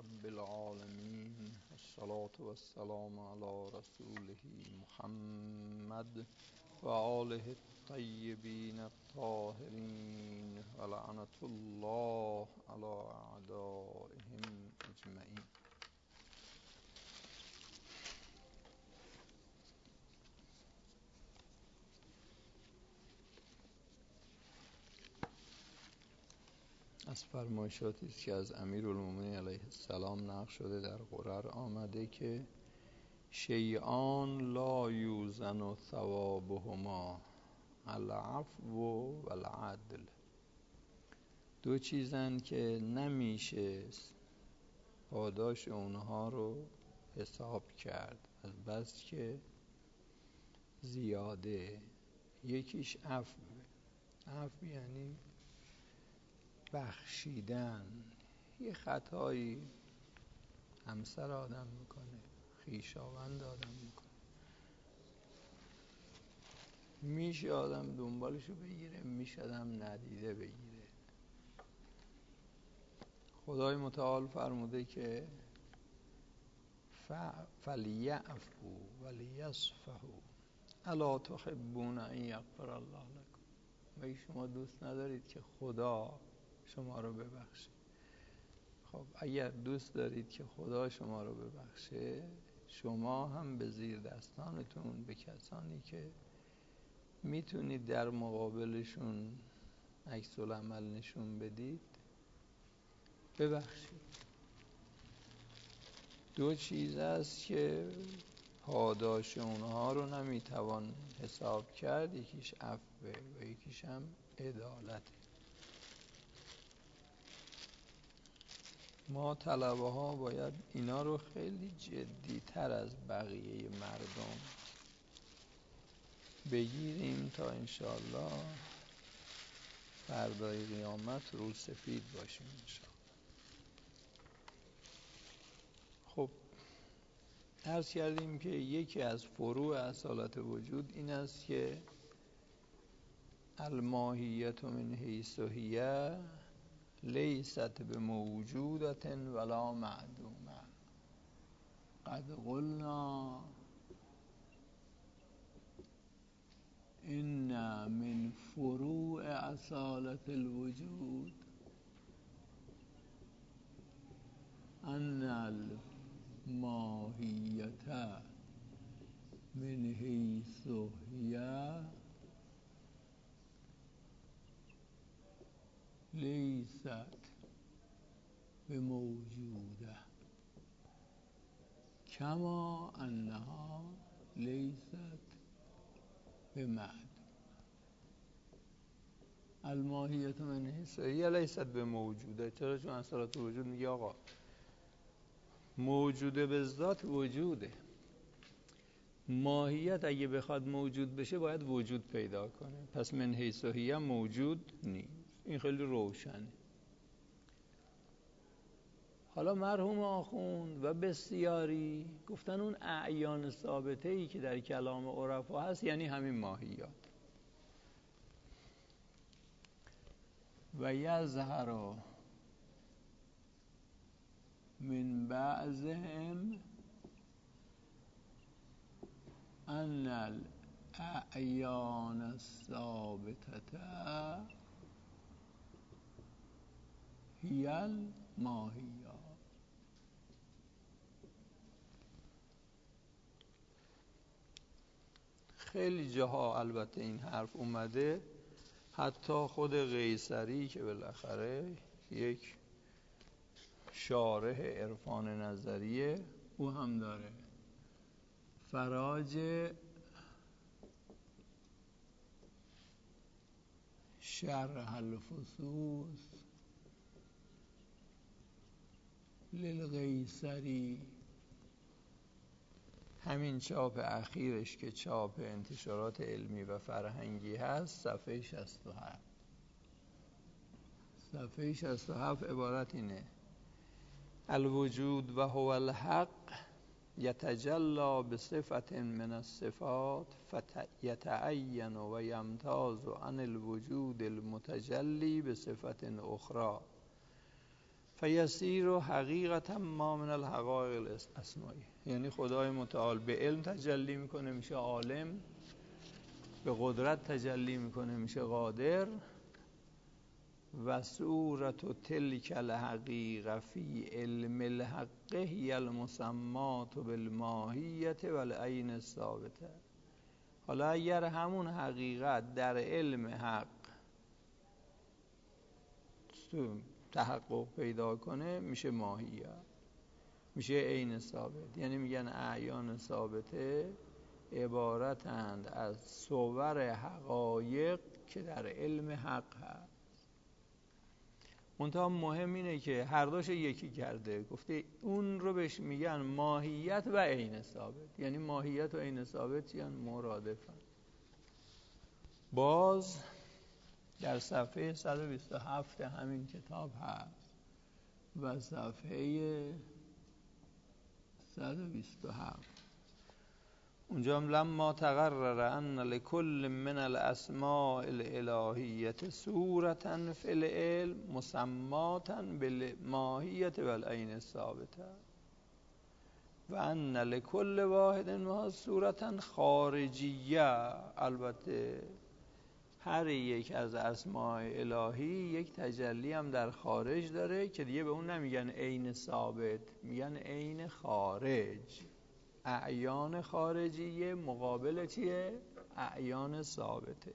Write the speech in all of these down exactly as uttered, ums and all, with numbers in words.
رب العالمين والصلاة والسلام على رسوله محمد وآله الطيبين الطاهرين ولعنة الله على أعدائهم أجمعين. از فرمایشاتی است که از امیرالمومنین علیه السلام نقل شده در قرآن آمده که شیئان لا یوزن ثوابهما العفو و العدل. دو چیزن که نمیشه پاداش اونها رو حساب کرد از بس که زیاده. یکیش عفو. عفو یعنی بخشیدن. یه خطایی همسر آدم میکنه، خویشاوند آدم میکنه، میشه آدم دنبالشو بگیره، میشه آدم ندیده بگیره. خدای متعال فرموده که فلیعفوا ولیصفحوا الا تحبون ان یغفر الله لكم. مگه شما دوست ندارید که خدا شما رو ببخشه؟ خب اگر دوست دارید که خدا شما رو ببخشه، شما هم به زیر دستانتون به کسانی که میتونید در مقابلشون عکس العمل نشون بدید ببخشید. دو چیز است که پاداش اونها رو نمیتوان حساب کرد، یکیش عفوه و یکیش هم عدالته. ما طلبه ها باید اینا رو خیلی جدی تر از بقیه مردم بگیریم تا انشاءالله فردای قیامت رو سفید باشیم انشاءالله. خب عرض کردیم که یکی از فروع اصالت وجود این است که الماهیت من حیث هی لیست بموجودت ولا معدومه. قد قلنا ان من فروع اصالت الوجود ان الماهیت من حیث هی لیست بموجوده کما انها لیست بمعدوم. الماهیت من حیث هی لیست بموجوده. چرا؟ چون اصالت وجود میگه آقا موجوده به ذات وجوده، ماهیت اگه بخواد موجود بشه باید وجود پیدا کنه، پس من حیث هی هم موجود نیست. این خیلی روشنه. حالا مرحوم آخوند و بسیاری گفتن اون اعیان ثابته ای که در کلام عرفا هست یعنی همین ماهیات. و یظهر من بعضهم ان الاعیان الثابته هی الماهیات. خیلی جاها البته این حرف اومده، حتی خود قیصری که بالاخره یک شارح عرفان نظریه او هم داره، فراج شرح الفصوص للقیصری، همین چاپ اخیرش که چاپ انتشارات علمی و فرهنگی هست، صفحه شصت و هفت صفحه شصت و هفت عبارت اینه: الوجود و هو الحق یتجلی بصفت من الصفات یتعین و یمتاز عن الوجود المتجلی بصفت اخرى فیسیر و حقیقت ما من الحقایق الاسمایی، یعنی خدای متعال به علم تجلی میکنه میشه عالم، به قدرت تجلی میکنه میشه قادر. و صورت تلک الحقیقه فی علم الحق هی المسمات بالماهیت و العین الثابته. حالا اگر همون حقیقت در علم حق تحقق پیدا کنه میشه ماهیت، میشه عین ثابت. یعنی میگن اعیان ثابته عبارتند از صور حقایق که در علم حق هست. منتها مهم اینه که هر دوش یکی کرده، گفته اون رو بهش میگن ماهیت و عین ثابت. یعنی ماهیت و عین ثابت یعنی مرادفن. باز در صفحه صد و بیست و هفت همین کتاب هست و صفحه صد و بیست و هفت اونجا هم لما تقرر ان لكل من الاسماء الالهیه صورتا فی العلم مسماتا بالماهیت و العین الثابته و ان لكل واحد منها صورتا خارجیه. البته هر یک از اسماء الهی یک تجلی هم در خارج داره که دیگه به اون نمیگن عین ثابت، میگن عین خارج. اعیان خارجیه مقابل چیه؟ اعیان ثابته.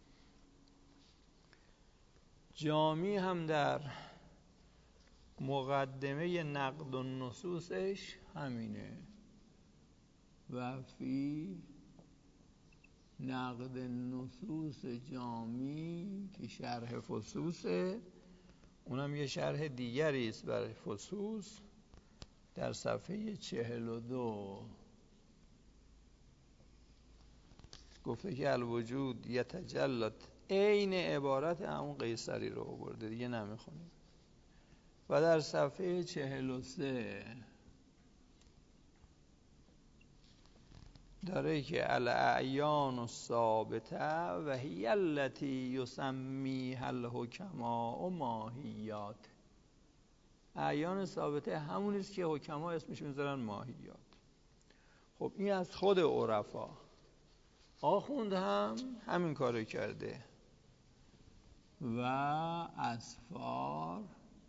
جامی هم در مقدمه نقد النصوصش همینه و فی نقد نصوص جامی که شرح فصوصه، اونم یه شرح دیگری است برای فصوص، در صفحه چهل و دو گفته که الوجود یتجلت، عین عبارت همون قیصری رو آورده دیگه نمیخونیم. و در صفحه چهل و سه داره که الاعیان الثابته و هی التی یسمیها الحکماء ماهیات. اعیان ثابته همونی است که حکما اسمش میذارن ماهیات. خب این از خود عرفا. آخوند هم همین کارو کرده و اسفار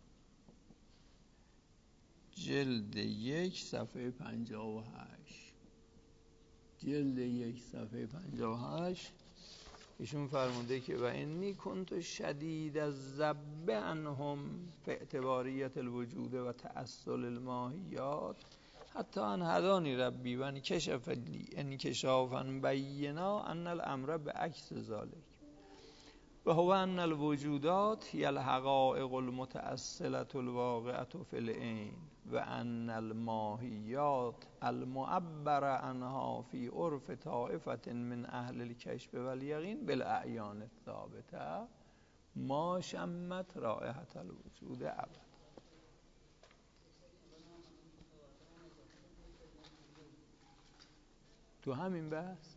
جلد یک صفحه پنجاه و هشت جلد یک صفحه پنجاه و هشت ایشون فرموده که و انی کنت شدید الذب عنهم فی اعتباریت الوجود و تأصل الماهیات حتی ان هدانی ربی و انکشف لی انکشافا بینا ان الامر بعکس ذلک و هو ان الوجودات هی الحقائق المتأصلة الواقعة فی العین و ان الماهیات المعبر عنها فی عرف طائفة من اهل الکشف و الیقین بالاعیان الثابته ما شمت رائحة الوجود ابدا. تو همین بحث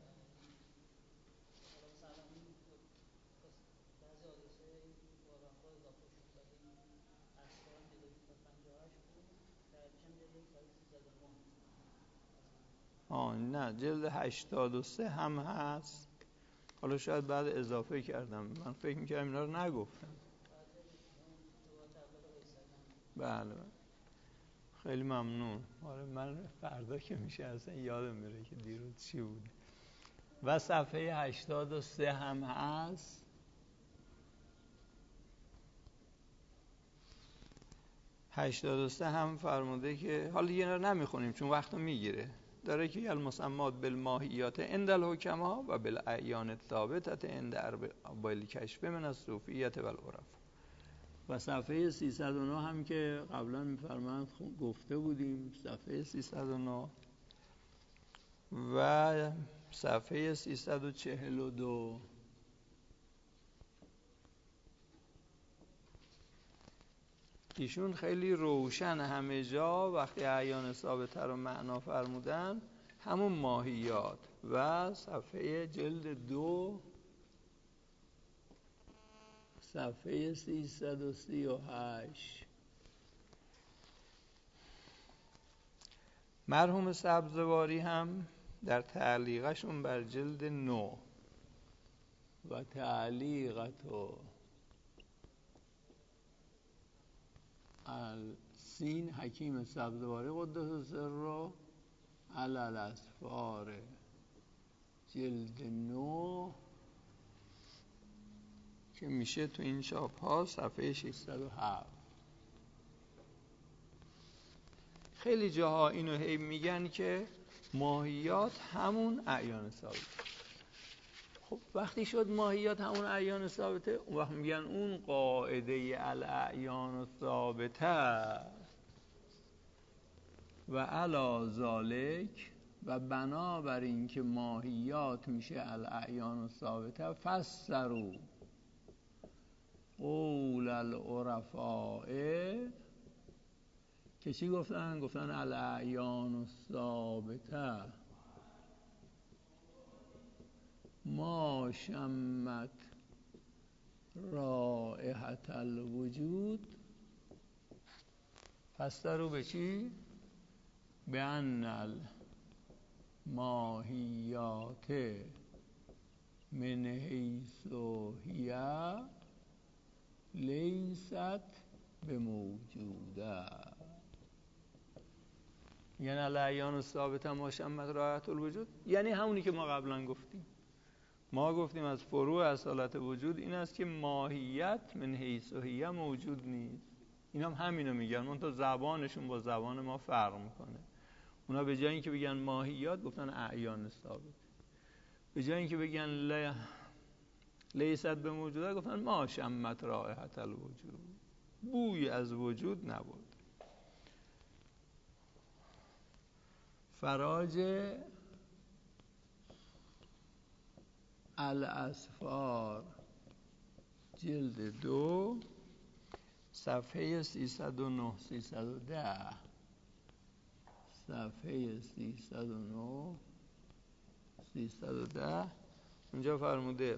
آه نه جلد هشتاد و سه هم هست. حالا شاید بعد اضافه کردم، من فکر می‌کردم اینا رو نگفتم. بله خیلی ممنون. آره من فردا که میشه اصلا یادم میره که دیروز چی بود. و صفحه هشتاد و سه هم هست. هشتاد و سه هم فرموده که حالا دیگه اینا رو نمیخونیم چون وقتو میگیره. داره که المسمات بالماهیات عند الحکما و بالاعیان الثابته عند ارباب الکشف من الصوفیه و العرف. و صفحه سیصد و نه هم که قبلا میفرمایند گفته بودیم، صفحه سیصد و نه و صفحه سیصد و چهل و دو ایشون خیلی روشن همه جا وقتی اعیان ثابته رو معنا فرمودن همون ماهیات. و صفحه جلد دو صفحه سیصد و سی و هشت مرحوم سبزواری هم در تعلیقشون بر جلد نو و تعلیقت و السین حکیم سبزواری قدس سر علی الاسفار جلد نو که میشه تو این چاپ ها صفحه ششصد و هفت. خیلی جاها اینو هی میگن که ماهیات همون اعیان ثابته. خب وقتی شد ماهیات همون اعیان ثابته، اون وقت میگن اون قاعده الاعیان ثابته و علی ذالک و بنابراین که ماهیات میشه الاعیان ثابته فسروا قول العرفاء که چی گفتن؟ گفتن الاعیان ثابته ما شمت رائحة الوجود. فسروا به چی؟ به ان الماهیات من حیث هی لیست بموجوده. یعنی الاعیان ثابته ما شمت رائحة الوجود، یعنی همونی که ما قبلا گفتیم. ما گفتیم از فروع اصالت وجود این است که ماهیت من حیث هی موجود نیست. اینا هم همینو میگن، منتها زبانشون با زبان ما فرق میکنه. اونا به جای اینکه بگن ماهیات گفتن اعیان ثابت، به جای اینکه بگن ل... لیست به موجوده گفتن ما شمت رائحة الوجود، بوی از وجود نبود. فراج الاسفار جلد دو صفحه سیصد و نه سیصد و ده، صفحه سیصد و نه سیصد و ده اونجا فرموده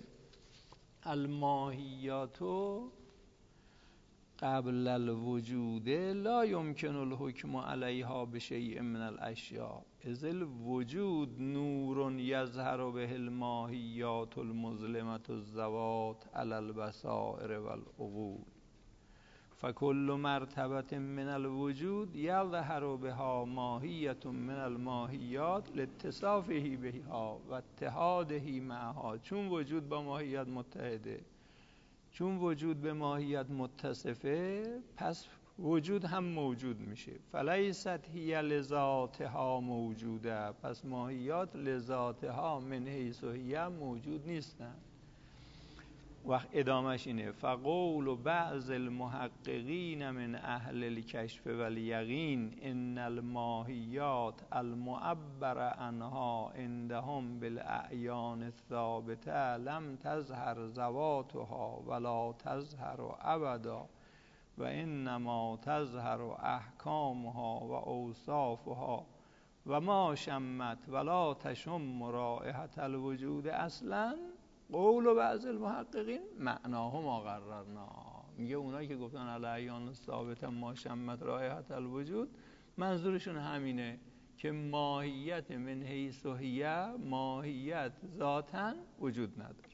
الماهیاتو قبل الوجود لا يمكن الحكم عليها بشيء من الاشیاء اذ الوجود نور يظهر به الماهیات المظلمة الذوات على البصائر والعقول فكل مرتبة من الوجود يظهر بها ماهیة من الماهیات لاتصافه بها و اتحاده معها. چون وجود با ماهیت متحده، چون وجود به ماهیت متصفه، پس وجود هم موجود میشه. فلیست هی لذاتها موجوده، پس ماهیات لذاتها من حیث هی موجود نیستن. وقت ادامش اینه فقول بعض المحققین من اهل الکشف والیقین ان الماهیات المعبر عنها عندهم بالاعیان الثابته لم تظهر ذواتها ولا تظهر ابدا و انما تظهر احکامها و اوصافها و ما شمت ولا تشم رائحة الوجود اصلا. قول بعض المحققین معناه ما قررنا. میگه اونایی که گفتن الاعیان ثابته ما شمت رائحة الوجود، منظورشون همینه که ماهیت من حیث هی، ماهیت ذاتاً وجود نداره.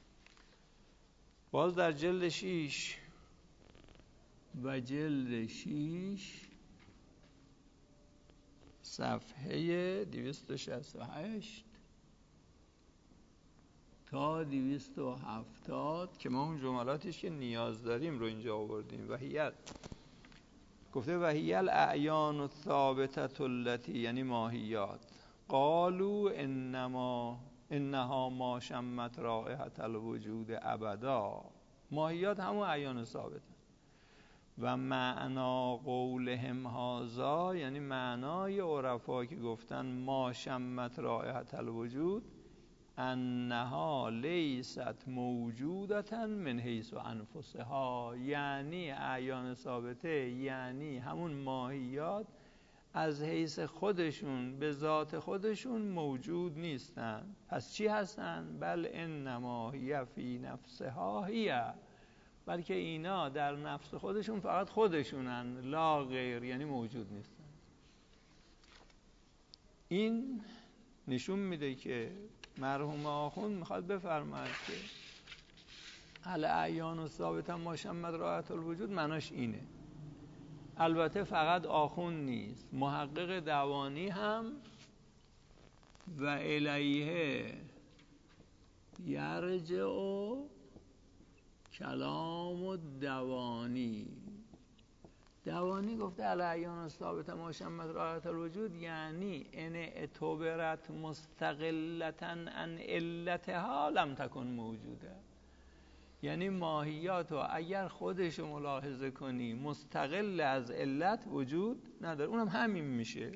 باز در جلد شیش و جلد شیش صفحه دویست و شصت و هشت تا دویست و هفتاد که ما اون جملاتش که نیاز داریم رو اینجا آوردیم. وحیت گفته وحی الاعیان الثابته التي، یعنی ماهیات، قالوا انما انها ما شمت رائحة الوجود ابدا. ماهیات همون اعیان ثابته. و معنا قولهم هذا، یعنی معنای عرفا که گفتن ما شمت رائحة الوجود، انها لیست موجودتا من حیث انفسها، یعنی اعیان ثابته یعنی همون ماهیات از حیث خودشون به ذات خودشون موجود نیستن. پس چی هستن؟ بل انما هی فی نفسها هی، بلکه اینا در نفس خودشون فقط خودشونن، لا غیر، یعنی موجود نیستن. این نشون میده که مرحوم آخوند میخواد بفرماید که الاعیان و ثابتا ما شمت رایت الوجود معناش اینه. البته فقط آخوند نیست، محقق دوانی هم و الیه یرجع کلام و دوانی. دوانی گفته الاعیان و ثابتا ما شمت رایت الوجود، یعنی ان اعتبرت مستقلتا عن علتها لم تکن موجوده. یعنی ماهیات رو اگر خودشو ملاحظه کنی مستقل از علت وجود نداره، اونم همین میشه.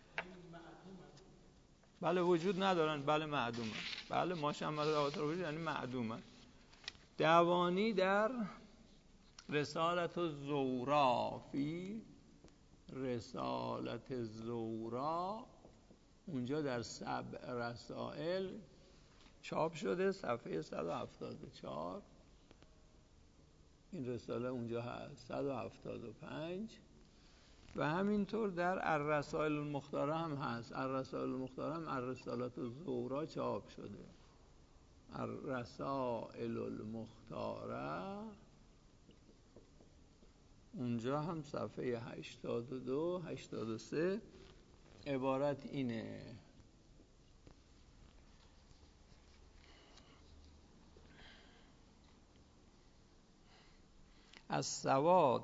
بله وجود ندارن، بله معدومن. بله ما شمت رایت الوجود یعنی معدومن. دوانی در رسالت الزورا فی رسالت الزورا اونجا در سبع رسائل چاپ شده، صفحه صد و هفتاد و چهار. این رساله اونجا هست صد و هفتاد و پنج و همینطور در الرسائل المختاره هم هست. الرسائل المختاره هم الرسالت الزورا چاپ شده. الرسائل المختاره اونجا هم صفحه هشتاد و دو هشتاد و سه عبارت اینه: از سواد.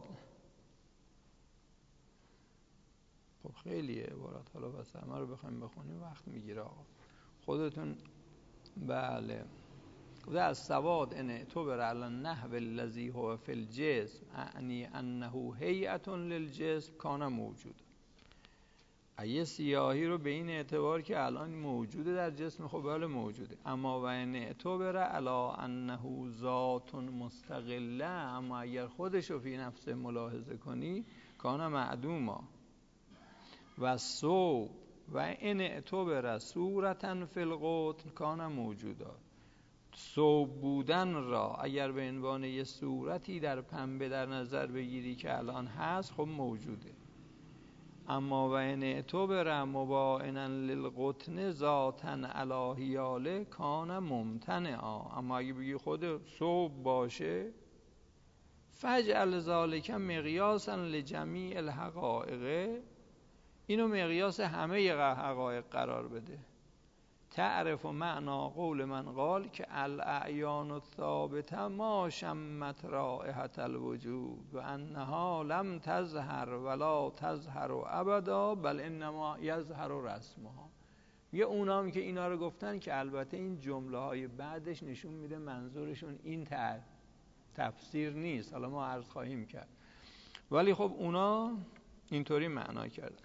خب خیلی عبارت، حالا بس همه رو بخوایم بخونیم وقت میگیره آقا خودتون. بله از سواد ان تو بر علی النحو الذی هو فی الجسم اعنی انه هیئة للجسم کان موجود. یه سیاهی رو به این اعتبار که الان موجوده در جسم، خب بله موجوده. اما و ان تو بر علی انه ذات مستقله، اما اگر خودش رو فی نفسه ملاحظه کنی کان معدوما. و سو و ان اعتبر صورتا فی القطن کان موجودا. صوب بودن را اگر به عنوان یه صورتی در پنبه در نظر بگیری که الان هست، خب موجوده. اما و ان اعتبر مباینا للقطن ذاتا علی حیاله کان ممتنعا. اما اگه بگی خود صوب باشه، فجعل ذالک مقیاسا لجمیع الحقائق، اینو مقیاس همه حقایق قرار بده. تعرف معنا قول من قال که الاعیان الثابته ما شمت رائحة الوجود و انها لم تظهر ولا تظهر ابدا بل انما یظهر رسمها. یه اونام که اینا رو گفتن که البته این جمله های بعدش نشون میده منظورشون این تفسیر نیست، حالا ما عرض خواهیم کرد، ولی خب اونا اینطوری معنا کردن.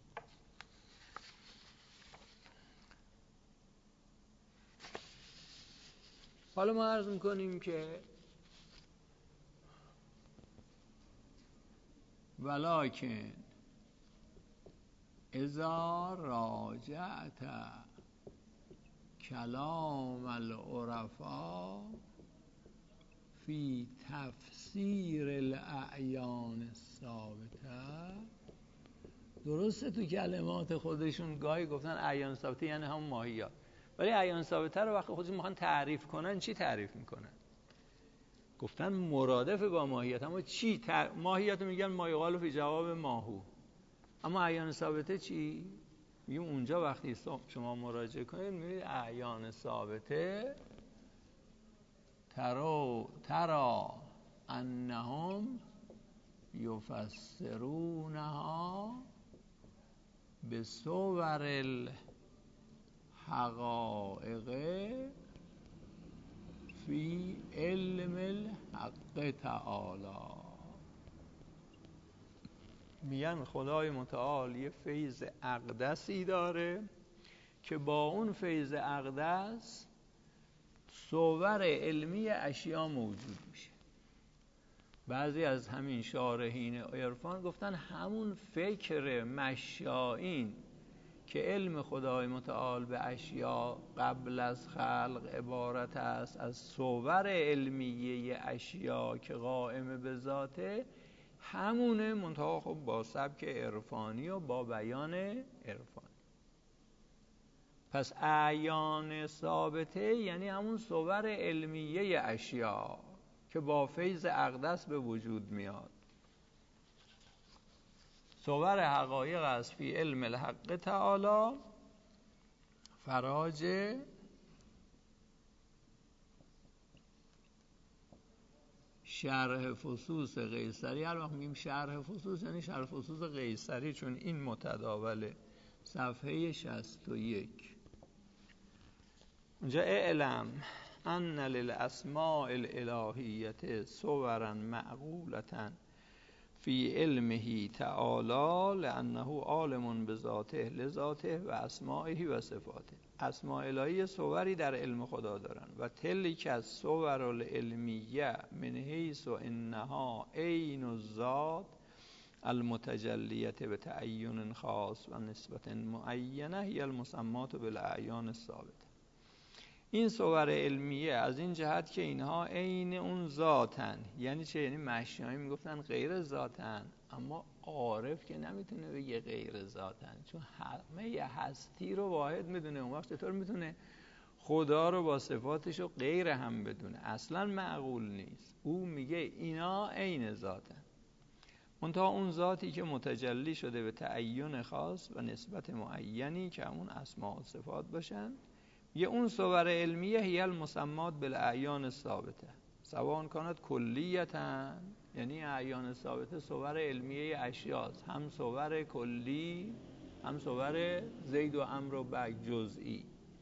حالا ما عرض میکنیم که ولکن اذا راجعت کلام العرفا فی تفسیر الاعیان الثابته، درسته تو کلمات خودشون گاهی گفتن اعیان ثابته یعنی هم ماهیات، ولی اعیان ثابته رو وقتی خودشون میخوان تعریف کنن چی تعریف میکنن؟ گفتن مرادف با ماهیت. اما چی تر... ماهیت رو میگن ما یقال فی جواب ماهو. اما اعیان ثابته چی؟ میگیم اونجا وقتی شما مراجعه کنید میبینید اعیان ثابته ترا ترا انهم یفسرونها بصور الحقائق فی علم الحق تعالی. میگن خدای متعال یه فیض اقدسی داره که با اون فیض اقدس صور علمی اشیا موجود میشه. بعضی از همین شارحین عرفان گفتن همون فکر مشایین که علم خدای متعال به اشیا قبل از خلق عبارت است از صور علمیه اشیا که قائم به ذاته، همونه، منتها خب با سبک عرفانی و با بیان عرفانی. پس اعیان ثابته یعنی همون صور علمیه اشیا که با فیض اقدس به وجود میاد. صور حقایق است فی علم الحق تعالی فراج شرح فصوص قیصری. هر وقت میگیم شرح فصوص یعنی شرح فصوص قیصری، چون این متداوله. صفحه شصت و یک. اونجا اعلم ان للاسماء الالهیه صورا معقولة فی علمه تعالی لانه عالم بذاته لذاته و اسمائه و صفاته. اسماء الهی صوری در علم خدا دارن و تلک از صور العلمیه من حیث انها عین الذات المتجلیه به تعین خاص و نسبت معینه هی المسمات بالاعیان الثابته. این صور علمیه از این جهت که اینها عین اون ذاتن. یعنی چه؟ یعنی مشایخ میگفتن غیر ذاتن، اما عارف که نمیتونه بگه غیر ذاتن، چون همه هستی رو واحد میدونه. اون وقت چطور میتونه خدا رو با صفاتش رو غیر هم بدونه؟ اصلا معقول نیست. او میگه اینا عین ذاتن، منتها اون ذاتی که متجلی شده به تعین خاص و نسبت معینی که همون اسماء و صفات باشن. یه اون صور علمیه هی المسمات بالاعیان الثابته سواء کانت کلیتا، یعنی اعیان ثابته صور علمیه اشیاست، هم صور کلی هم صور زید و عمر و بک جزئی.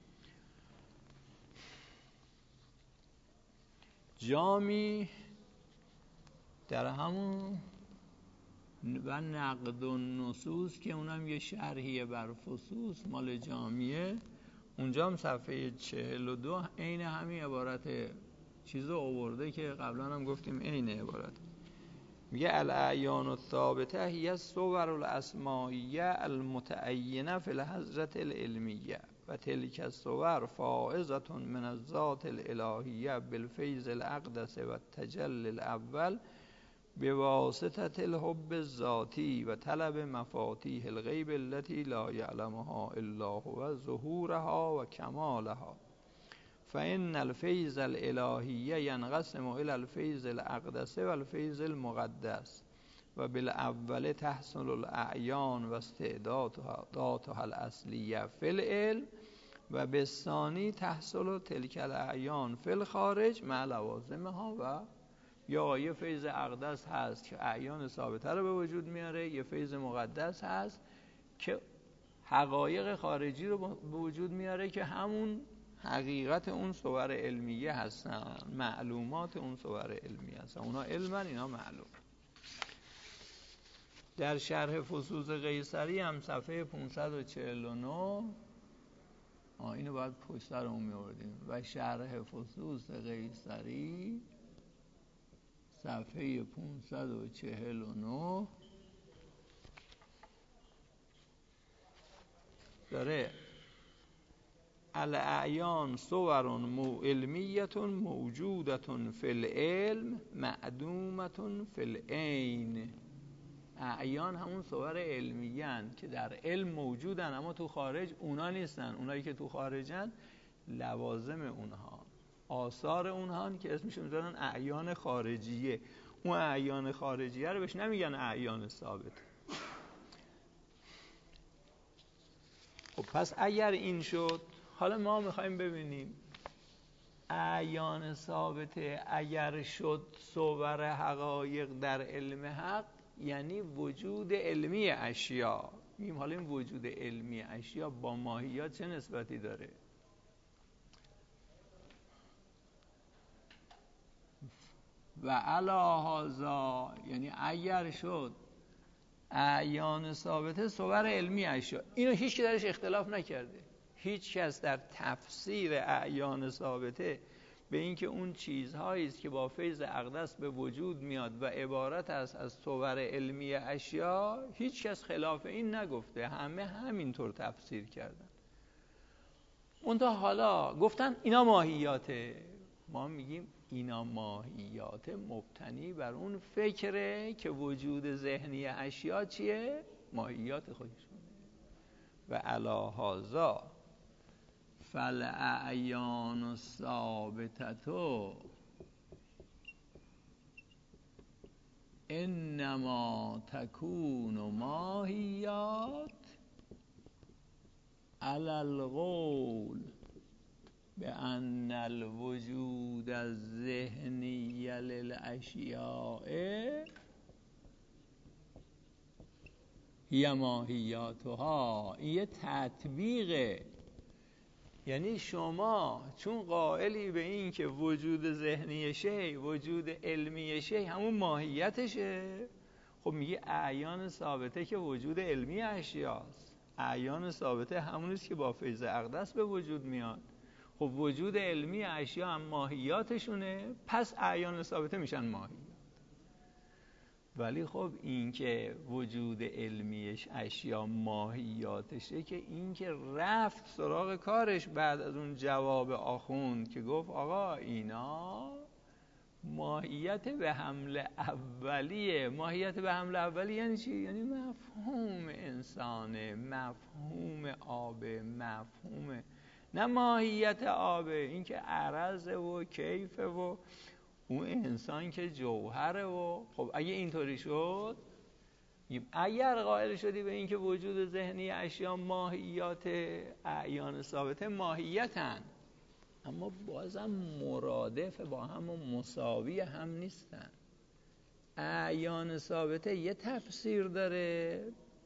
جامی در همون و نقد و نصوص که اونم یه شرحیه بر فصوص مال جامیه، اونجا هم صفحه چهل و دو عین همین عبارت چیزو آورده که قبلا هم گفتیم عین عبارت. میگه الاعیان الثابته هی الصور الاسمائیه المتعینه فی الحضرة العلمیه و تلک الصور فائزة من الذات الالهیه بالفیض الاقدس و التجلی الاول بواسطه الحب الذاتی و طلب مفاتیح الغیب التي لا یعلمها الا هو ظهورها و کمالها. فإن الفیض الالهیه ینقسم الى الفیض الاقدس و الفیض المقدس و بالاول تحصل الاعیان و استعداداتها الاصلیه فی العلم و بالثانی تحصل تلک الاعیان فی الخارج مع لوازمها. و یا یه فیض اقدس هست که اعیان ثابته رو به وجود میاره، یه فیض مقدس هست که حقایق خارجی رو به وجود میاره که همون حقیقت اون صور علمیه هستن، معلومات اون صور علمیه هستن. اونا علمن، اینا معلوم. در شرح فصوص قیصری هم صفحه پانصد و چهل و نه، آه اینو باید پشت سرمون می‌آوردیم. و شرح فصوص قیصری صفحه پانصد و چهل و نه داره الاعیان صور علمیه موجوده فی العلم معدومه فی العین. اعیان همون صور علمیه هستند که در علم موجودن اما تو خارج اونا نیستن. اونایی که تو خارجن لوازم اونها، آثار اونها که اسمشون میذارن اعیان خارجیه. اون اعیان خارجیه رو بهش نمیگن اعیان ثابت. خب پس اگر این شد، حالا ما میخوایم ببینیم اعیان ثابته اگر شد صور حقایق در علم حق، یعنی وجود علمی اشیا. میگیم حالا این وجود علمی اشیا با ماهیات چه نسبتی داره؟ و علی هذا، یعنی اگر شد اعیان ثابته صور علمی اشیا، اینو هیچ کی درش اختلاف نکرده. هیچ کس در تفسیر اعیان ثابته به اینکه اون چیزهایی است که با فیض اقدس به وجود میاد و عبارت است از صور علمی اشیا، هیچ کس خلاف این نگفته. همه همینطور تفسیر کردن. اونتا حالا گفتن اینا ماهیاته. ما میگیم اینا ماهیات مبتنی بر اون فکره که وجود ذهنی اشیا چیه؟ ماهیات خودشونه. و علی هذا فالاعیان الثابتة انما تکون ماهیات علی القول بأن الوجود الذهنی للاشیاء هی ماهیاتها. این یه تطبیقه، یعنی شما چون قائلی به این که وجود ذهنی شی وجود علمی شی همون ماهیتشه، خب میگه اعیان ثابته که وجود علمی اشیاست. اعیان ثابته همونیست که با فیض اقدس به وجود میاد. خب وجود علمی اشیا هم ماهیاتشونه، پس اعیان ثابته میشن ماهیات. ولی خب این که وجود علمیش اشیا ماهیاتشه که این که رفت سراغ کارش بعد از اون جواب آخوند که گفت آقا اینا ماهیت به حمل اولیه. ماهیت به حمل اولیه یعنی چی؟ یعنی مفهوم انسانه، مفهوم آبه، مفهوم نه ماهیت آبه، این که عرضه و کیفه و اون انسان که جوهره. و خب اگه اینطوری شد، اگر قائل شدی به این که وجود ذهنی اشیا ماهیات اعیان ثابته ماهیتن، اما بازم مرادف با هم و مساوی هم نیستن. اعیان ثابته یه تفسیر داره،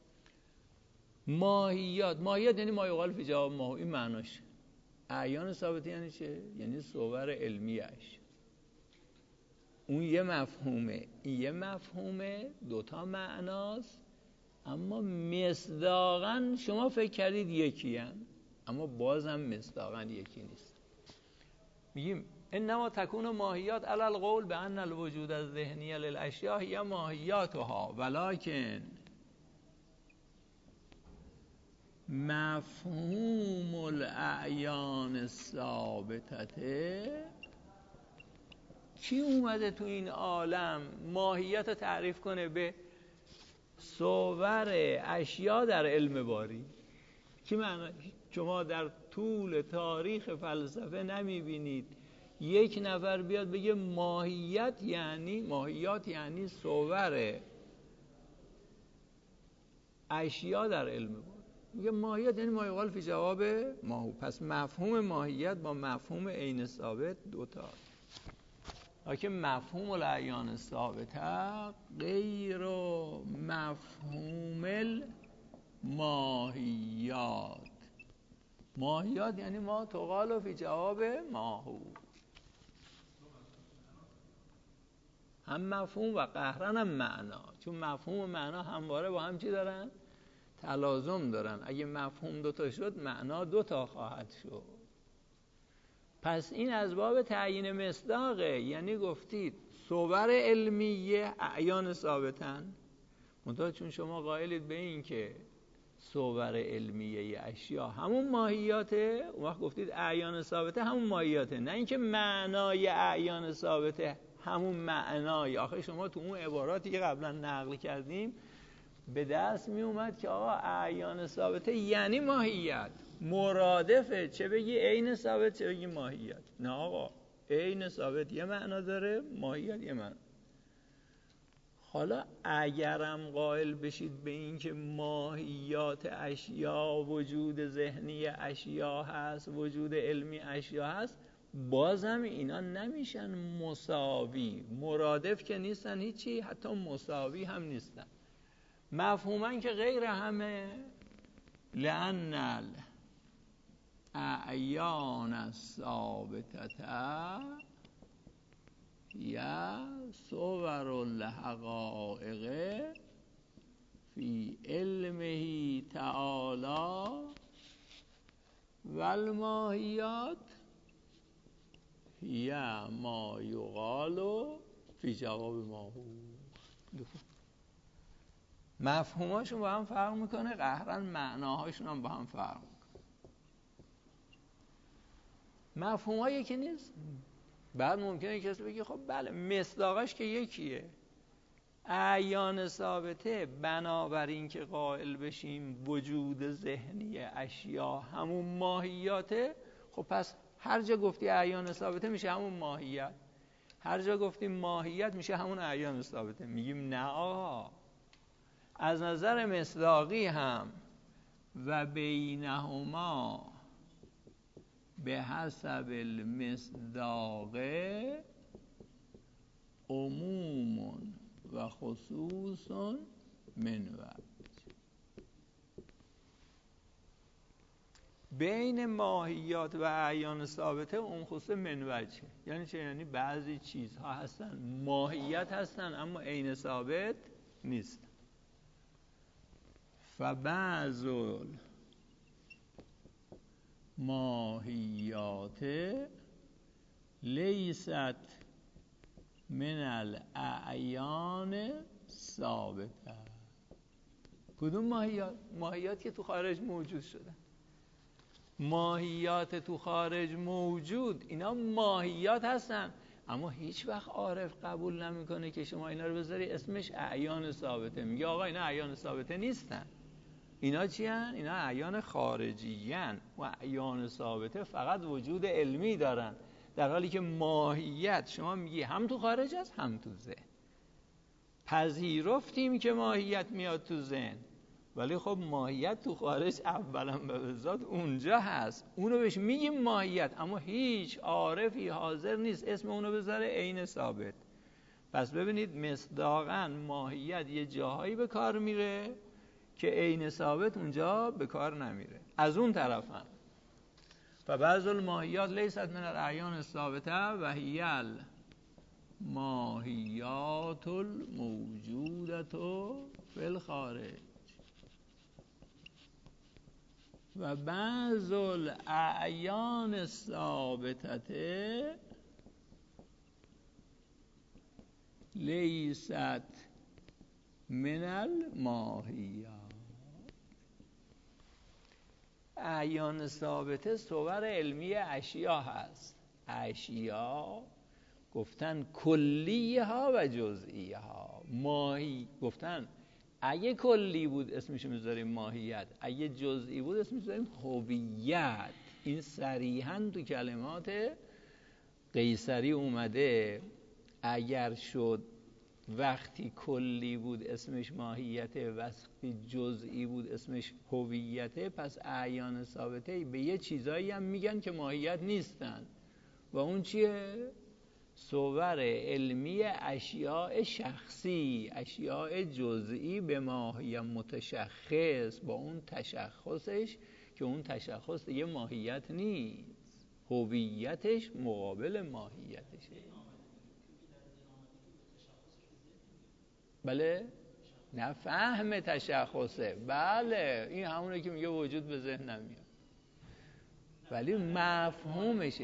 ماهیات ماهیات یعنی ما یقال فی جواب ما، این معناشه. اعیان ثابته یعنی چه؟ یعنی صور علمیش. اون یه مفهومه، این یه مفهومه، دوتا معناست، اما مصداقاً شما فکر کردید یکی هم، اما بازم مصداقاً یکی نیست. میگیم انما تکون ماهیات علی القول بان الوجود الذهنی للاشیاء هی ماهیاتها ولکن مفهوم الاعیان الثابته. کی اومده تو این عالم ماهیت رو تعریف کنه به صور اشیا در علم باری؟ کی معنی؟ شما در طول تاریخ فلسفه نمیبینید یک نفر بیاد بگه ماهیت یعنی ماهیات یعنی صور اشیا در علم باری. میگه ماهیت یعنی ما یقال فی جواب ماهو. پس مفهوم ماهیت با مفهوم عین ثابت دوتا، لکن مفهوم الاعیان ثابته غیر مفهوم الماهیات. ماهیات یعنی ما تقال فی جواب ماهو، هم مفهوم و قهرن هم معنا، چون مفهوم و معنا همواره با هم چی دارن؟ تلازم دارن. اگه مفهوم دوتا شد معنا دوتا خواهد شد. پس این از باب تعیین مصداقه، یعنی گفتید صور علمیه اعیان ثابتن، منتها چون شما قائلید به این که صور علمیه اشیا همون ماهیاته، اون وقت گفتید اعیان ثابته همون ماهیاته، نه اینکه معنای اعیان ثابته همون معنای. آخه شما تو اون عباراتی که قبلا نقل کردیم به دست می اومد که آقا اعیان ثابته یعنی ماهیت، مرادفه چه بگی عین ثابت چه بگی ماهیت. نه آقا، عین ثابت یه معنا داره، ماهیت یه معنا. حالا اگرم قائل بشید به این که ماهیات اشیا وجود ذهنی اشیا هست، وجود علمی اشیا هست، بازم اینا نمیشن مساوی. مرادف که نیستن هیچی، حتی مساوی هم نیستن. مفهومن که غیر همه، لأن الاعیان الثابتة یا صور الحقائق فی علمه تعالی و الماهیات یا ما یقال فی جواب ما. مفهوماشون با هم فرق میکنه، قهرن معناهاشون هم با هم فرق میکنه. مفهوم‌ها یکی نیست. بعد ممکنه کسی بگه خب بله مصداقش که یکیه، اعیان ثابته، بنابراین که قائل بشیم وجود ذهنی اشیا همون ماهیاته، خب پس هر جا گفتی اعیان ثابته میشه همون ماهیت، هر جا گفتیم ماهیت میشه همون اعیان ثابته. میگیم نه آقا، از نظر مصداقی هم و بینهما به حسب المصداق عموم و خصوص من وجه. بین ماهیات و اعیان ثابته اون خصوص من وجه یعنی چه؟ یعنی بعضی چیزها هستن ماهیت هستن اما عین ثابت نیست. فبعض ماهیات لیست من الاعیان ثابته. کدوم ماهیات؟ ماهیات که تو خارج موجود شدن. ماهیات تو خارج موجود اینا ماهیات هستن اما هیچ وقت عارف قبول نمیکنه که شما اینا رو بذاری اسمش اعیان ثابته. میگه آقا اینا اعیان ثابته نیستن، اینا چی هن؟ اینا اعیان خارجی هن و اعیان ثابته فقط وجود علمی دارن، در حالی که ماهیت شما میگی هم تو خارج هست هم تو ذهن. پذیرفتیم که ماهیت میاد تو ذهن، ولی خب ماهیت تو خارج اولا به ذات اونجا هست، اونو بهش میگیم ماهیت، اما هیچ عارفی حاضر نیست اسم اونو بذاره عین ثابت. پس ببینید مصداقاً ماهیت یه جاهایی به کار میره که عین ثابت اونجا به کار نمیره. از اون طرفم فبعض الماهیات لیست من الاعیان الثابته و هی الماهیات الموجودة فی الخارج و بعض الاعیان الثابته لیست من الماهیات. اعیان ثابته صور علمی اشیا هست. اشیا گفتن کلیه ها و جزئیه ها. ماهی گفتن اگه کلی بود اسمش میذاریم ماهیت، اگه جزئی بود اسمش میذاریم هویت. این صریحاً تو کلمات قیصری اومده. اگر شد وقتی کلی بود اسمش ماهیته، وقتی جزئی بود اسمش هویته، پس اعیان ثابته به یه چیزایی هم میگن که ماهیت نیستن. و اون چیه؟ صور علمی اشیاء شخصی، اشیاء جزئی به ماهیت متشخص با اون تشخصش که اون تشخص دیگه ماهیت نیست، هویتش مقابل ماهیتشه. بله؟ نه فهم تشخصه. بله این همونه که میگه وجود به ذهن نمیاد، ولی مفهومشه.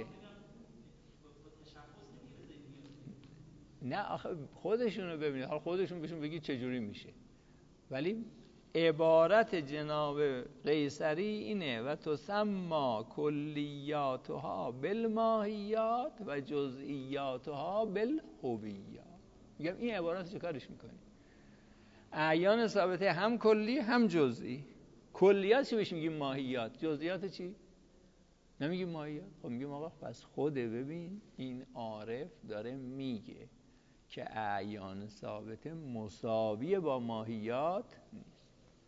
نه آخه خودشونو ببینید، حالا خودشون بهشون بگید چجوری میشه. ولی عبارت جناب قیصری اینه و تسمى کلیاتها بالماهیات و جزئیاتها بالهویات. میگم این عبارت چه کارش میکنی؟ اعیان ثابته هم کلی هم جزئی. کلیات چی بهش میگیم؟ ماهیات. جزئیات چی؟ نمیگیم ماهیات. خب میگیم آقا پس خوده ببین این عارف داره میگه که اعیان ثابته مساوی با ماهیات نیست.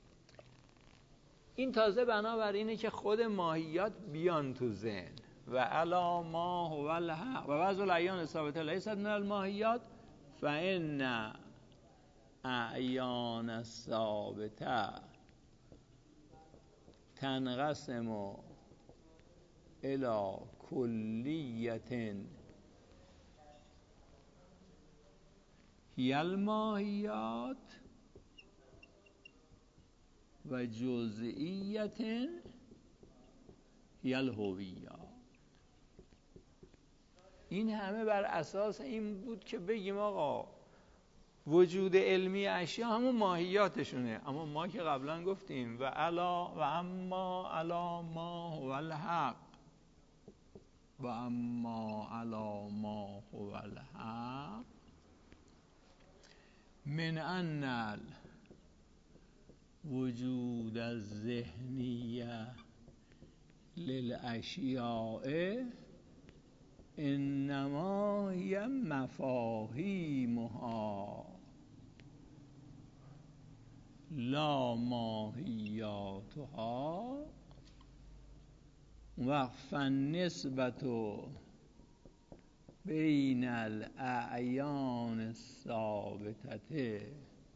این تازه بنابراینه که خود ماهیات بیان تو ذهن. و علا ما هو الحق و بعض الاعیان ثابته لیست من الماهیات فان اعیان الثابته تنقسم الى کلیت هی الماهیات و جزئیت هی الهویات. این همه بر اساس این بود که بگیم آقا وجود علمی اشیا همون ماهیاتشونه. اما ما که قبلا گفتیم و علا و اما علا ما هو الحق و اما علا ما هو الحق من ان وجود الذهنیه للاشیاء انما هی مفاهیمها لا ماهیاتها. و فالنسبت بین الاعیان الثابته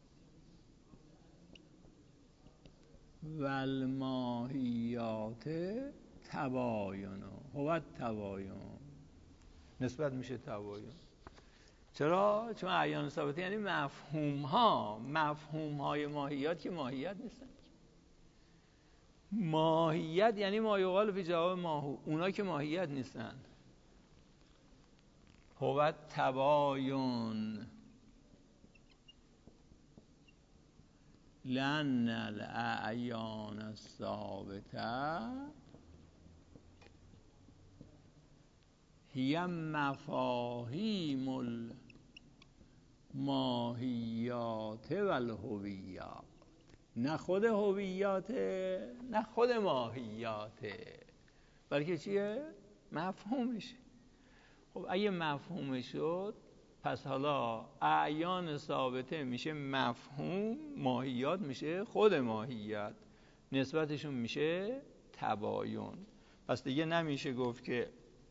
و الماهیات تباین. هو تباین، نسبت میشه تباین. چرا؟ چون اعیان ثابته یعنی مفهوم ها، مفهوم های ماهیات که ماهیت نیستن. ماهیت یعنی ما یقال فی جواب ماهو، اونا که ماهیت نیستن. هو تباین لأن الاعیان الثابته هی مفاهیم الماهیات و الهویات. نه خود هویاته نه خود ماهیاته، بلکه چیه؟ مفهومشه. خب اگه مفهوم شد پس حالا اعیان ثابته میشه مفهوم، ماهیات میشه خود ماهیت، نسبتشون میشه تباین. پس دیگه نمیشه گفت که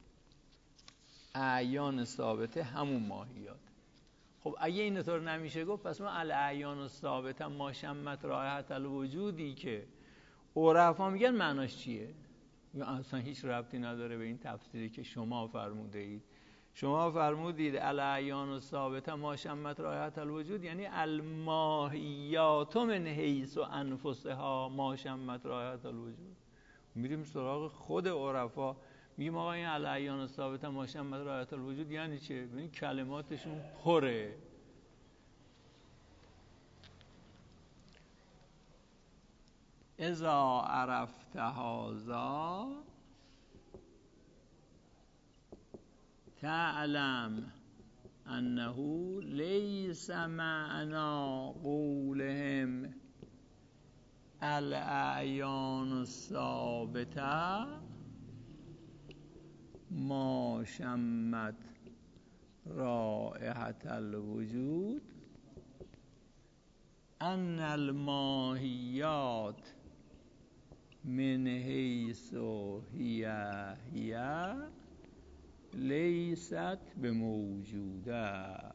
اعیان ثابته همون ماهیات. خب اگه این طور نمیشه گفت پس ما الاعیان الثابته ما شمت رایحة الوجودی که عرفا میگن معناش چیه؟ یا اصلا هیچ ربطی نداره به این تفسیری که شما فرموده اید. شما فرمودید الاعیان الثابته ما شمت رایحة الوجود، یعنی الماهیات من حیث و انفسها ما شمت رایحة الوجود. میریم سراغ خود عرفا، میگیم آقا این الاعیان الثابته ما شمت رایحة الوجود یعنی چه؟ ببین کلماتشون پره. اذا عرفت هذا تعلم انه لیس معنی قولهم الاعیان الثابته ما شمت رائحة الوجود ان الماهیات من حیث هی هی لیست به موجوده.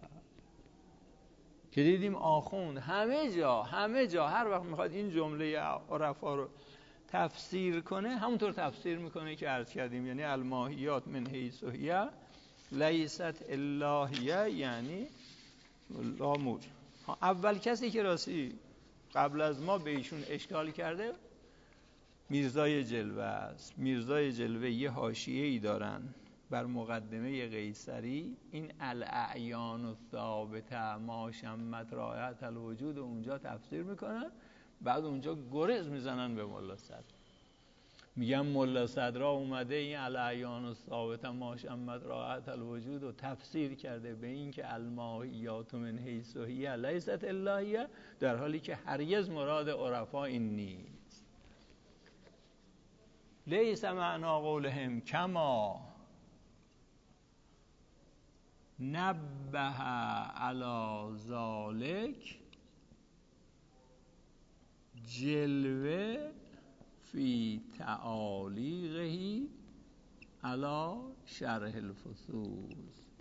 که دیدیم آخوند همه جا همه جا هر وقت میخواد این جمله عرفا رو تفسیر کنه همونطور تفسیر میکنه که عرض کردیم، یعنی الماهیات من حیث هی لیست الا هی، یعنی لا موجود. اول کسی که راستی قبل از ما به ایشون اشکال کرده میرزای جلوه است. میرزای جلوه یه حاشیه‌ای دارن بر مقدمه قیصری، این الاعیان الثابته ما شمت رایحة الوجود اونجا تفسیر میکنن، بعد اونجا گرز میزنن به ملا صدر، میگن ملا صدر اومده این الاعیان الثابته ما شمت رایحة الوجود رو تفسیر کرده به این که الماهیات من حیث هی لیست الا هی، در حالی که هرگز مراد عرفا این نیست. لیس معنی قولهم کما نبه علی ذلک جلوه فی تعالیقه علی شرح الفصول.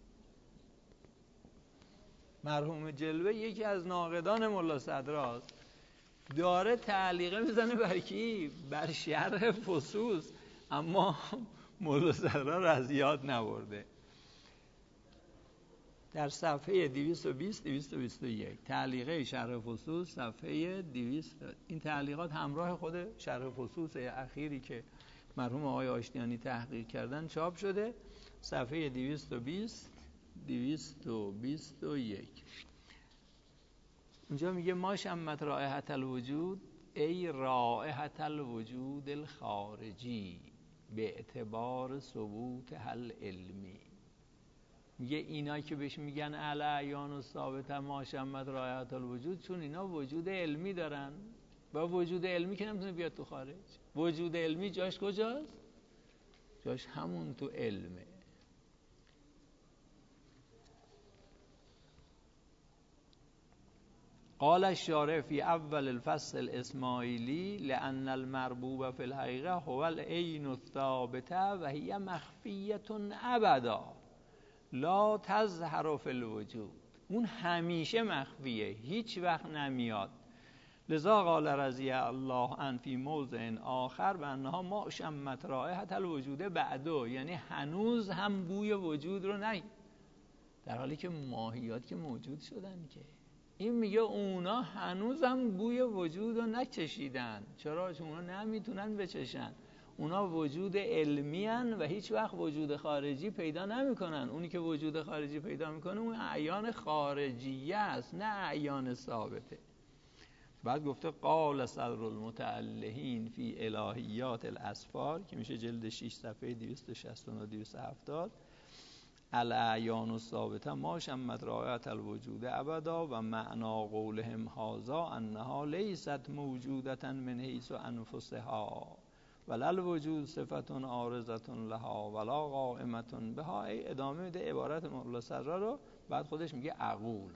مرحوم جلوه یکی از ناقدان ملا صدراست، داره تعلیقه میزنه بر کی؟ بر شرح فصول، اما ملا صدرا رو از یاد نبرده. در صفحه دویست و بیست دویست و بیست و یک تعلیقه شرح فصول صفحه دویست. این تعلیقات همراه خود شرح فصول اخیری که مرحوم آقای آشتیانی تحقیق کردن چاپ شده، صفحه دویست و بیست دویست و بیست و یک. اونجا میگه ما شمت رائحة الوجود ای رائحة الوجود الخارجی به اعتبار ثبوت حل علمی. میگه اینا که بهش میگن الاعیان الثابته ما شمت رایحة الوجود، چون اینا وجود علمی دارن و وجود علمی که نمیتونه بیاد تو خارج. وجود علمی جاش کجاست؟ جاش همون تو علمه. قال الشارع فی اول الفصل الاسماعیلی لأن المربوب فی الحقیقه هو العین الثابته و هی مخفیة ابدا لا تظهر فی الوجود. اون همیشه مخفیه، هیچ وقت نمیاد. لذا قال رضی الله عنه فی موضع آخر و انها ما شمت رائحة الوجود بعدو، یعنی هنوز هم بوی وجود رو نه، در حالی که ماهیات که موجود شدن که. این میگه اونا هنوز هم بوی وجود رو نچشیدن. چرا؟ چون اونا نمیتونن بچشن. اونا وجود علمی هن و هیچ وقت وجود خارجی پیدا نمیکنن. اونی که وجود خارجی پیدا میکنه اون اعیان خارجیه است، نه اعیان ثابته. بعد گفته قال صدر المتألهین فی الهیات الاسفار که میشه جلد شش صفحه دویست و شصت و نه دویست و هفتاد، الاعیان الثابته ما شمت رائحة الوجود ابدا و معنا قولهم هذا انها لیست موجودة من حیث انفسها ولا الوجود صفة عارضة لها ولا قائمة بها. ای ادامه میده عبارت مولا صدرا رو، بعد خودش میگه اقول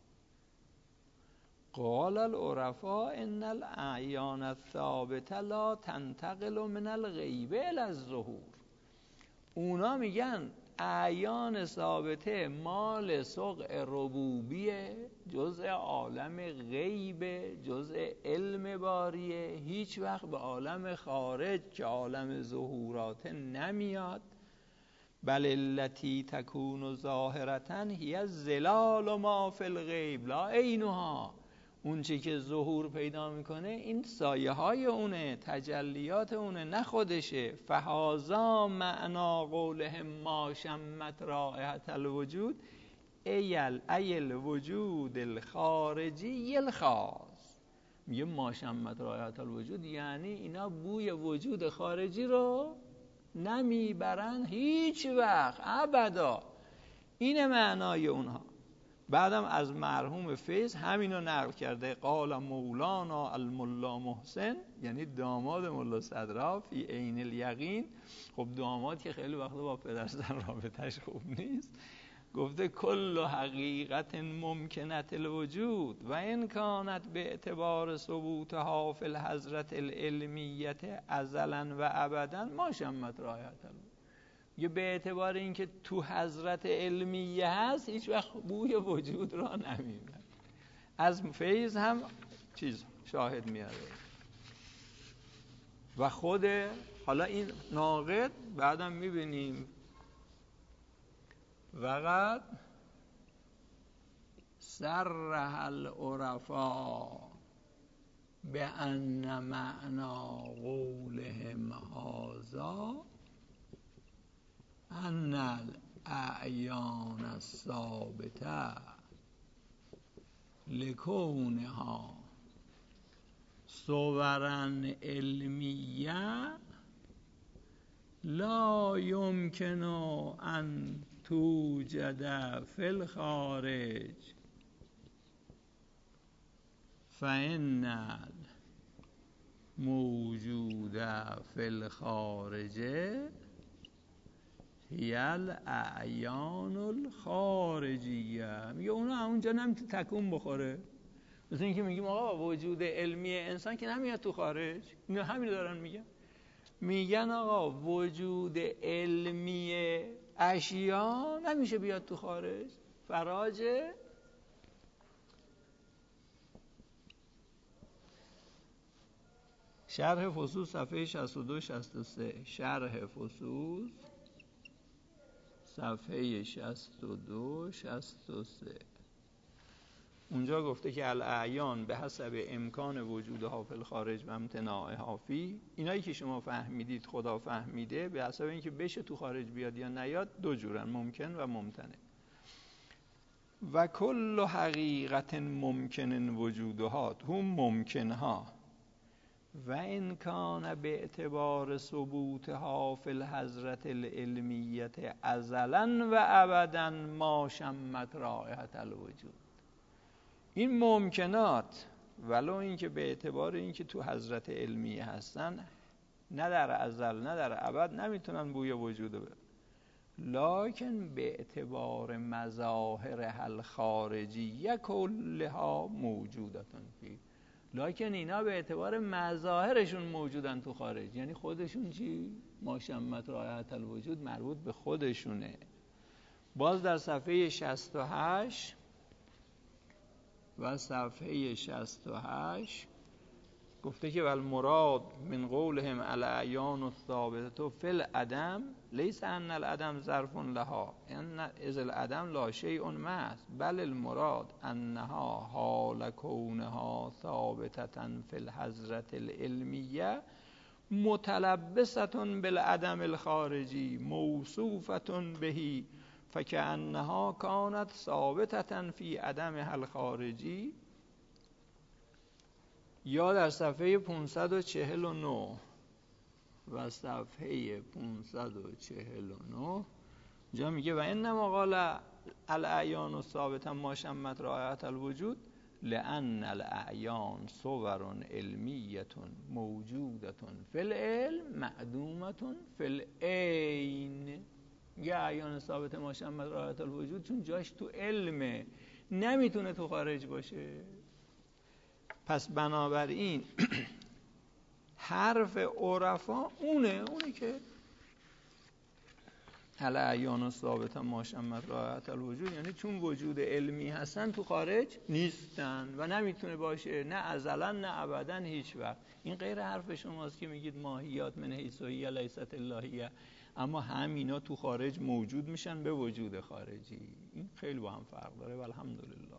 قال العرفاء ان الاعیان الثابته لا تنتقل من الغیب الى الظهور. اونا میگن اعیان ثابته مال سقع ربوبیه، جزء عالم غیبه، جزء علم باریه، هیچ وقت به عالم خارج که عالم ظهورات نمیاد. بل التی تکون ظاهرتا هی ظلال ما فی الغیب لا عینها. اون چی که ظهور پیدا میکنه این سایه های اونه، تجلیات اونه، نه خودشه. فهذا معنا قولهم ما شمت رائحة الوجود ایل ایل وجود الخارجی الخاص. میگه ما شمت رائحة الوجود یعنی اینا بوی وجود خارجی رو نمیبرن هیچ وقت ابدا. این معنای اونها. بعدم از مرحوم فیض همینو نقل کرده. قال مولانا الملا محسن، یعنی داماد مولا صدرا، فی عین الیقین. خب داماد که خیلی وقتا با پدرسر رابطش خوب نیست، گفته کل حقیقت ممکنت الوجود و ان کانت به اعتبار ثبوتها فی الحضرت العلمیت ازلا و ابدا ما شمت رائحة الوجود. یه به اعتبار اینکه تو حضرت علمیه هست هیچ وقت بوی وجود را نمیبرد. از فیض هم چیز شاهد میاره و خود حالا این ناقد بعدم میبینیم وقت صرح العرفاء به ان معنا قولهم هذا ان الاعیان الثابته لکونها صورا علمیه لا یمکن ان توجد فی الخارج فإن الموجود فی الخارج هی الاعیان الخارجیه. میگه اونا اونجا نمیتونه تکون بخوره. مثل اینکه میگیم آقا وجود علمی انسان که نمیاد تو خارج. اینا همین دارن میگن. میگن آقا وجود علمی اشیا نمیشه بیاد تو خارج. فراج شرح فصوص صفحه شصت و دو شصت و سه. شرح فصوص صفحه شصت و دو شصت و سه. اونجا گفته که الاعیان به حسب امکان وجودها فی الخارج و امتناعها فی. اینایی که شما فهمیدید خدا فهمیده به حسب اینکه بشه تو خارج بیاد یا نیاد دو جورن، ممکن و ممتنع. و کل حقیقت ممکن وجودها هم ممکنها و ان کان به اعتبار ثبوتها فی الحضرت العلمیت ازلا و ابدا ما شمت رائحة الوجود. این ممکنات ولو اینکه به اعتبار اینکه تو حضرت علمیه هستن نه در ازل نه در ابد نمیتونن بوی وجود ببرن. لکن به اعتبار مظاهر الخارجیه کلها موجودتون فی، لکن اینا به اعتبار مظاهرشون موجودن تو خارج. یعنی خودشون چی؟ ما شمت رایحة الوجود مربوط به خودشونه. باز در صفحه شصت و هشت و صفحه شصت و هشت گفته که والمراد من قولهم الاعیان الثابته فی العدم لیس ان العدم ظرف لها ان اذ العدم لا شیء محض بل المراد انها حال کونها ثابته فی الحضرة العلمیه متلبسه بالعدم الخارجی موصوفه به فکأنها کانت ثابته فی عدمها الخارجی. یا در صفحه پانصد و چهل و نه و صفحه پانصد و چهل و نه جا میگه و انما قال الاعیان الثابته ما شمت رایحة الوجود لان الاعیان صور علمیه موجوده فی العلم معدومه فی العین. یه اعیان ثابته ما شمت رایحة الوجود چون جاش تو علمه، نمیتونه تو خارج باشه. پس بنابراین حرف عرفا اونه اونه که الاعیان الثابته ما شمت رایحة الوجود، یعنی چون وجود علمی هستن تو خارج نیستن و نمیتونه باشه، نه ازلا نه ابدا هیچ وقت. این غیر حرف شماست که میگید ماهیات من حیث هی لیست الهیه، اما همینا تو خارج موجود میشن به وجود خارجی. این خیلی با هم فرق داره. والحمدلله.